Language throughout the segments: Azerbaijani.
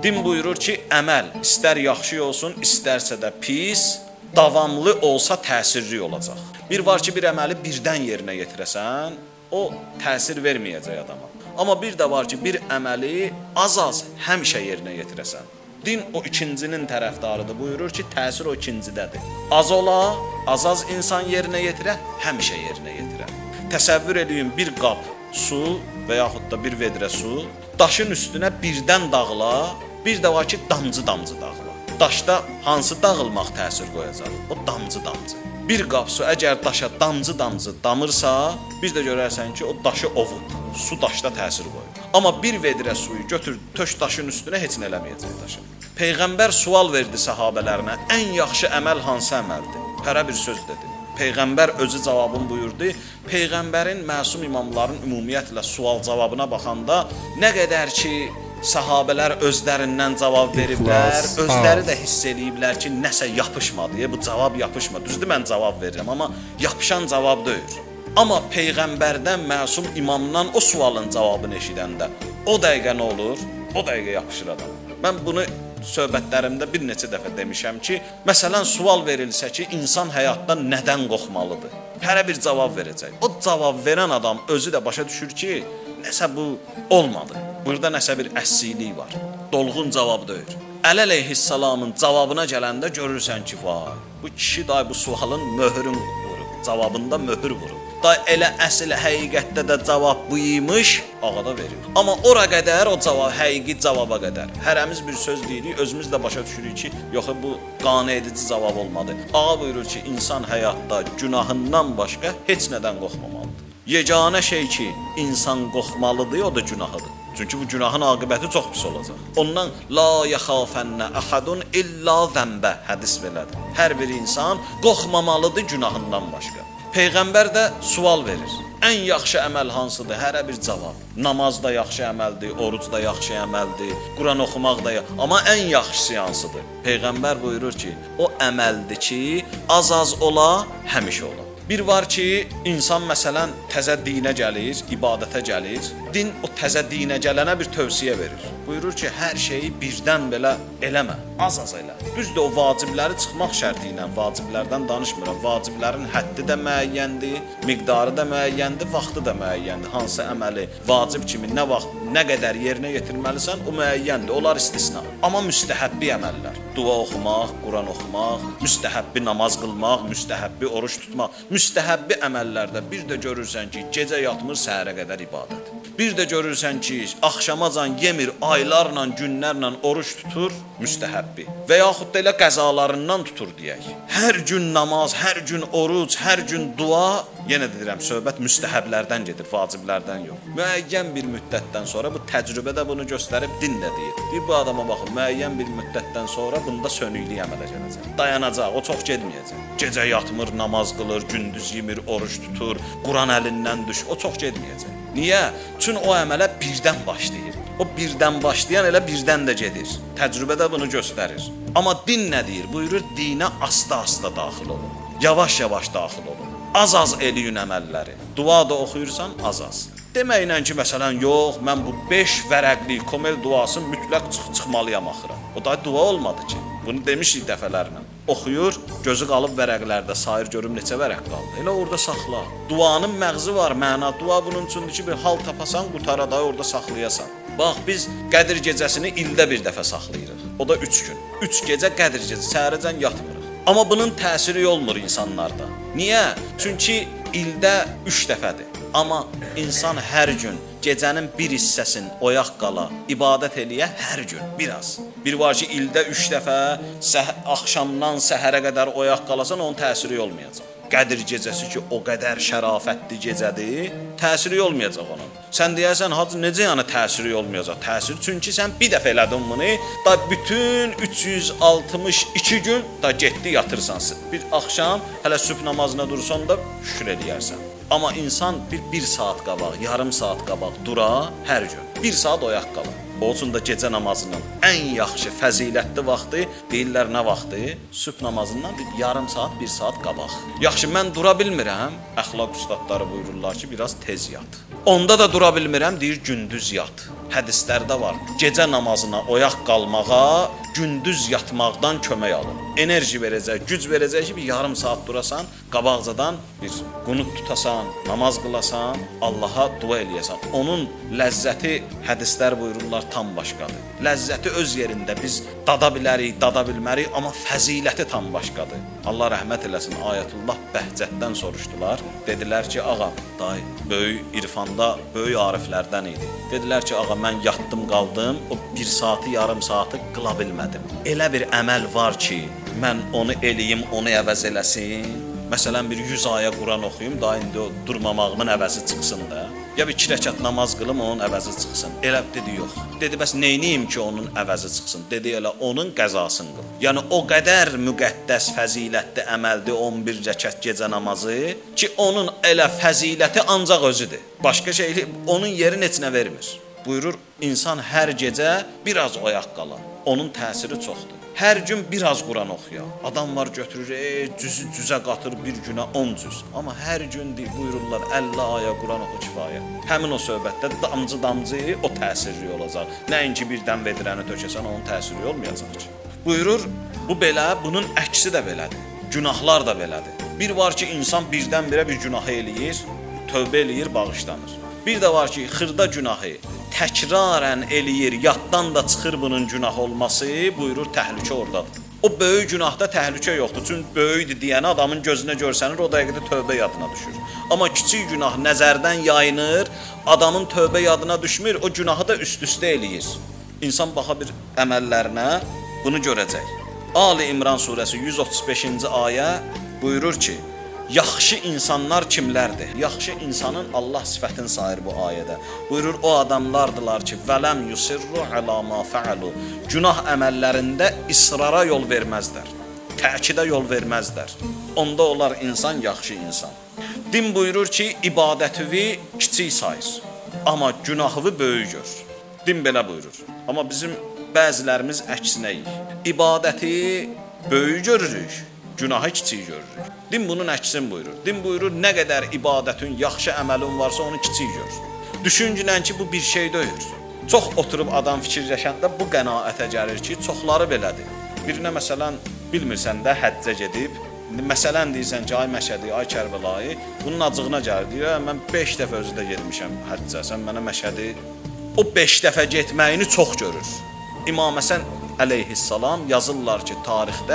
Din buyurur ki, əməl istər yaxşı olsun, istərsə də pis, davamlı olsa təsirli olacaq. Bir var ki, bir əməli birdən yerinə yetirəsən, o təsir verməyəcək adama. Amma bir də var ki, bir əməli az-az həmişə yerinə yetirəsən. Din o ikincinin tərəfdarıdır. Buyurur ki, təsir o ikincidədir. Az ola, az-az insan yerinə yetirə, həmişə yerinə yetirə. Təsəvvür edin, bir qap su və yaxud da bir vedrə su daşın üstünə birdən dağla, bir də var ki, damcı-damcı dağla. Daşda hansı dağılmaq təsir qoyacaq? O damcı-damcı. Bir qap su əgər daşa damcı-damcı damırsa, biz də görərsən ki, o daşı ovub. Su daşda təsir qoyur. Amma bir vedrə suyu götür, tök daşın üstünə heç nə eləməyəcək daşın. Peyğəmbər sual verdi səhabələrinə, ən yaxşı əməl hansı əməldir? Hərə bir söz dedi. Peyğəmbər özü cavabını buyurdu. Peyğəmbərin, məsum imamların ümumiyyətlə sual cavabına baxanda nə qədər ki, səhabələr özlərindən cavab veriblər, özləri də hiss eləyiblər ki, nəsə yapışmadı, bu cavab yapışmadı. Düzdür, mən cavab verirəm, amma yapışan cavab deyil. Amma Peyğəmbərdən, məsum imamdan o sualın cavabını eşidəndə o dəqiqə nə olur? O dəqiqə yapışır adam. Mən bunu söhbətlərimdə bir neçə dəfə demişəm ki, məsələn, sual verilsə ki, insan həyatda nədən qorxmalıdır? Hərə bir cavab verəcək. O cavab verən adam özü də başa düşür ki, nəsə bu olmadı. Burada nəsə bir əssilik var. Dolğun cavab deyil. Əli əleyhissalamın cavabına gələndə görürsən ki, vay, bu kişi day bu sualın möhrün vurub, cavabında möhür vurub. Da elə əsl həqiqətdə də cavab bu imiş, ağa da verir. Amma ora qədər o cavab, həqiqi cavaba qədər. Hərəmiz bir söz deyirik, özümüz də başa düşürük ki, yox bu qane edici cavab olmadı. Ağa buyurur ki, insan həyatda günahından başqa heç nədən qorxmamalıdır. Yeganə şey ki, insan qorxmalıdır, o da günahıdır. Çünki bu günahın aqibəti çox pis olacaq. Ondan la yaxafənnə əhədun illa zəmbə hədis belədir. Hər bir insan qorxmamalıdır günahından başqa. Peyğəmbər də sual verir. Ən yaxşı əməl hansıdır? Hərə bir cavab. Namaz da yaxşı əməldir, oruc da yaxşı əməldir, Quran oxumaq da yaxşı. Amma ən yaxşısı hansıdır? Peyğəmbər buyurur ki, o əməldir ki, az-az ola, həmişə ola. Bir var ki, insan məsələn təzə dinə gəlir, ibadətə gəlir. Din o təzə dinə gələnə bir tövsiyə verir. Buyurur ki, hər şeyi birdən belə eləmə, az-az elə. Düzdür, o vacibləri çıxmaq şərti ilə vaciblərdən danışmıram. Vaciblərin həddi də müəyyəndir, miqdarı da müəyyəndir, vaxtı da müəyyəndir. Hansı əməli vacib kimi nə vaxt, nə qədər yerinə yetirməlisən, o müəyyəndir. Onlar istisna. Amma müstəhəbbi əməllər, dua oxumaq, Quran oxumaq, müstəhəbbi namaz qılmaq, müstəhəbbi oruç tutmaq, müstəhəbbi əməllərdə bir də görürsən ki, gecə yatmır, səhərə qədər ibadət. Bir də görürsən ki, axşamacan yemir, aylarla, günlərlə oruç tutur, müstəhəbbi. Və yaxud da elə qəzalarından tutur deyək. Hər gün namaz, hər gün oruc, hər gün dua, yenə də deyirəm, söhbət müstəhəblərdən gedir, vaciblərdən yox. Müəyyən bir müddətdən sonra, bu təcrübədə bunu göstərib din də deyir. Deyir, bu adama baxın, müəyyən bir müddətdən sonra bunda sönüklük əmələ gələcək. Dayanacaq, o çox getməyəcək. Gecə yatmır, namaz qılır, gündüz yemir, oruç tutur, Quran əlindən düş, o çox getməyəcək. Niyə? Çünki o əmələ birdən başlayır. O birdən başlayan elə birdən də gedir. Təcrübədə bunu göstərir. Amma din nə deyir? Buyurur, dinə asta-asta daxil olun. Yavaş-yavaş daxil olun. Az-az eləyin əməlləri. Dua da oxuyursan, az-az. Deməklə ki, məsələn, yox, mən bu 5 vərəqli komel duasını mütləq çıxmalıyam axıra. O da dua olmadı ki. Bunu demişik dəfələrlə. Oxuyur, gözü qalıb vərəqlərdə, sayır görüm neçə vərəq qaldı. Elə orada saxla. Duanın məğzi var, məna. Dua bunun üçündür ki, bir hal tapasan, qutarada orada saxlayasan. Bax, biz Qədir gecəsini ildə bir dəfə saxlayırıq. O da 3 gün. 3 gecə Qədir gecəsi, səhərəcən yatmırıq. Amma bunun təsiri olmur insanlarda. Niyə? Çünki ildə 3 dəfədir. Amma insan hər gün gecənin bir hissəsini oyaq qala, ibadət eləyə hər gün, biraz. Bir var ki, ildə 3 dəfə axşamdan səhərə qədər oyaq qalasan, onun təsiri olmayacaq. Qədir gecəsi ki, o qədər şərafətli gecədir, təsiri olmayacaq onun. Sən deyərsən, hacı, necə yəni təsiri olmayacaq? Təsir, çünki sən bir dəfə elədin bunu, da bütün 362 gün da getdi yatırsan. Bir axşam, hələ sübh namazına dursan da şükür eləyərsən. Amma insan bir saat qabaq, yarım saat qabaq dura hər gün. 1 saat oyaq qalır. O üçün də gecə namazının ən yaxşı, fəzilətli vaxtı deyirlər nə vaxtı? Sübh namazından bir yarım saat, 1 saat qabaq. Yaxşı, mən dura bilmirəm. Əxlaq ustadları buyururlar ki, biraz tez yat. Onda da dura bilmirəm, deyir gündüz yat. hədislərdə var. Gecə namazına oyaq qalmağa, gündüz yatmaqdan kömək alın. Enerji verəcək, güc verəcək ki, bir yarım saat durasan, qabaqcadan bir qunut tutasan, namaz qılasan, Allaha dua eləyəsən. Onun ləzzəti, hədislər buyururlar, tam başqadır. Ləzzəti öz yerində biz dada bilərik, dada bilmərik, amma fəziləti tam başqadır. Allah rəhmət eləsin, Ayətullah Bəhcətdən soruşdular. Dedilər ki, ağa, dayı, böyük irfanda, böyük ariflərdən idi. Dedilər ki, ağa, mən yatdım, qaldım, o bir saatı, yarım saatı qıla bilmədim. Elə bir əməl var ki, mən onu eləyim, onu əvəz eləsin. Məsələn, bir 100 aya Quran oxuyum, da indi o durmamağımın əvəzi çıxsın da. Ya bir 2 rəkat namaz qılım, onun əvəzi çıxsın. Elə dedi, yox. Dedi, bəs neyniyim ki, onun əvəzi çıxsın? Dedi, elə onun qəzasını qıl. Yəni, o qədər müqəddəs, fəzilətli əməldir 11 rəkat gecə namazı ki, onun elə fəziləti ancaq özüdür. Başqa şey, onun yeri neçinə vermir. Buyurur, insan hər gecə biraz oyaq qala. Onun təsiri çoxdur. Hər gün biraz Quran oxuya. Adam var götürür, cüzə qatır bir günə 10 cüz. Amma hər gün buyururlar 50 aya Quran oxu kifayə. Həmin o söhbətdə damcı o təsirli olacaq. Nəinki birdən vedirəni tökəsən, onun təsiri olmayacaq ki. Buyurur, bu belə, bunun əksi də belədir. Günahlar da belədir. Bir var ki, insan birdən-birə bir günahı eləyir, tövbə eləyir, bağışlanır. Bir də var ki, xırda günahı təkrarən eləyir, yaddan da çıxır bunun günah olması, buyurur, təhlükə oradadır. O böyük günahda təhlükə yoxdur. Çünki böyükdür deyəni adamın gözünə görsənir, o dəqiqədə tövbə yadına düşür. Amma kiçik günah nəzərdən yayınır, adamın tövbə yadına düşmür, o günahı da üst-üstə eləyir. İnsan baxa bir əməllərinə bunu görəcək. Ali İmran surəsi 135-ci ayə buyurur ki, yaxşı insanlar kimlərdir? Yaxşı insanın Allah sifətini sayır bu ayədə. Buyurur, o adamlardılar ki, vələm yusirru alə ma fəalu. Günah əməllərində israra yol verməzlər. Təkidə yol verməzlər. Onda onlar insan yaxşı insan. Din buyurur ki, ibadətivi kiçik sayır. Amma günahı böyük gör. Din belə buyurur. Amma bizim bəzilərimiz əksinəyik. İbadəti böyük görürük, günahı kiçik görürük. Din bunun əksini buyurur. Din buyurur, nə qədər ibadətin, yaxşı əməlin varsa onu kiçik gör. Düşüncülən ki, bu bir şey deyil. Çox oturub adam fikirləşəndə bu qənaətə gəlir ki, çoxları belədir. Birinə məsələn, bilmirsən də həccə gedib, məsələn deyirsən ki, ay Məşədi, ay Kərbəlayı, bunun acığına gəlir. Deyir, mən 5 dəfə özü də gedmişəm həccə, sən mənə Məşədi. O 5 dəfə getməyini çox görür. İmam Həsən əleyhissalam yazırlar ki, tarixdə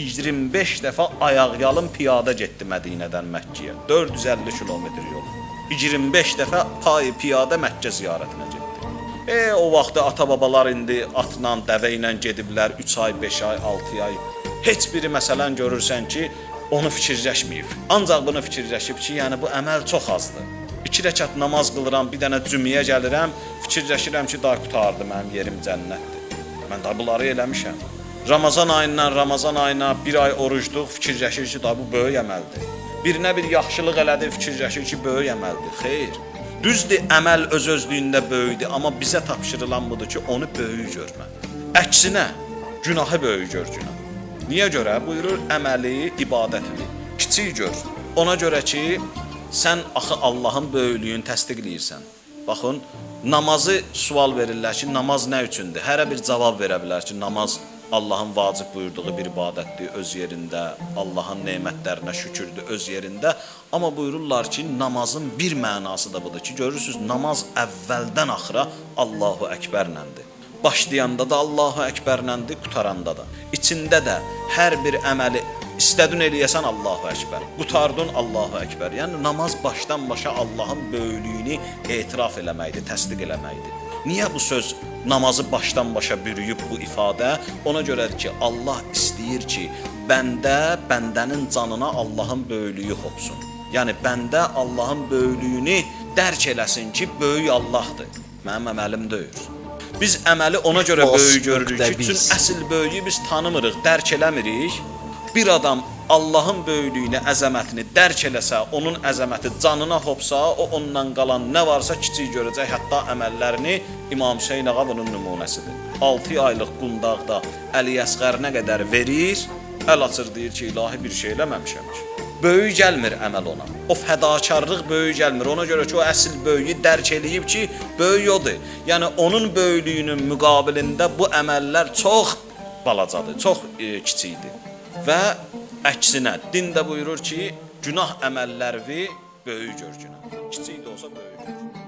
25 dəfə ayaqyalın piyada getdi Mədinədən Məkkəyə. 450 kilometr yol. 25 dəfə piyada Məkkə ziyarətinə getdi. O vaxtda ata-babalar indi atla, dəvə ilə gediblər 3 ay, 5 ay, 6 ay. Heç biri məsələn görürsən ki, onu fikirləşməyib. Ancaq bunu fikirləşib ki, yəni bu əməl çox azdır. 2 rəkat namaz qılıram, bir dənə cümiyə gəlirəm, fikirləşirəm ki, daha qutardı, mənim yerim cənnətdir. Mən də bunları eləmişəm. Ramazan ayına bir ay orucduq, fikirləşir ki, da bu böyük əməldir. Birinə bir yaxşılıq elədi, fikirləşir ki, böyük əməldir. Xeyr. Düzdür, əməl öz-özlüyündə böyükdür, amma bizə tapşırılan budur ki, onu böyük görmə. Əksinə, günahı böyük gör günah. Niyə görə? Buyurur, əməli, ibadətini kiçik gör. Ona görə ki, sən axı Allahın böyüklüyünü təsdiqləyirsən. Baxın, namazı sual verirlər ki, namaz nə üçündür? Hərə bir cavab verə bilər ki, namaz Allahın vacib buyurduğu bir ibadətdir öz yerində, Allahın nemətlərinə şükürdür öz yerində. Amma buyururlar ki, namazın bir mənası da budur ki, görürsünüz, namaz əvvəldən axıra Allahu Əkbərləndir. Başlayanda da Allahu Əkbərləndir, qutaranda da. İçində də hər bir əməli İstədin eləyəsən Allahu Əkbər, qutardın Allahu Əkbər. Yəni namaz başdan başa Allahın böyüklüyünü etiraf eləməkdir, təsdiq eləməkdir. Niyə bu söz namazı başdan başa bürüyüb bu ifadə? Ona görədir ki, Allah istəyir ki, bəndənin canına Allahın böyüklüyü hopsun. Yəni bəndə Allahın böyüklüyünü dərk eləsin ki, böyük Allahdır. Mənim əməlim deyil. Biz əməli ona görə böyük görürük ki, çünki əsl böyüyü biz tanımırıq, dərk eləmirik. Bir adam Allahın böyüklüyünü, əzəmətini dərk eləsə, onun əzəməti canına hopsa, o ondan qalan nə varsa kiçik görəcək, hətta əməllərini İmam Hüseyn ağa bunun nümunəsidir. 6 aylıq qundaqda Əli Əsqər nə qədər verir, əl açır deyir ki, ilahi bir şey eləməmişəm ki. böyük gəlmir əməl ona. O fədakarlıq böyük gəlmir. Ona görə ki, o əsl böyüyü dərk eləyib ki, böyük odur. Yəni onun böyüklüyünün müqabilində bu əməllər çox balacadır, çox kiçikdir. Və əksinə din də buyurur ki, günah əməlləri böyük gör günah. Kiçik də olsa böyük gör.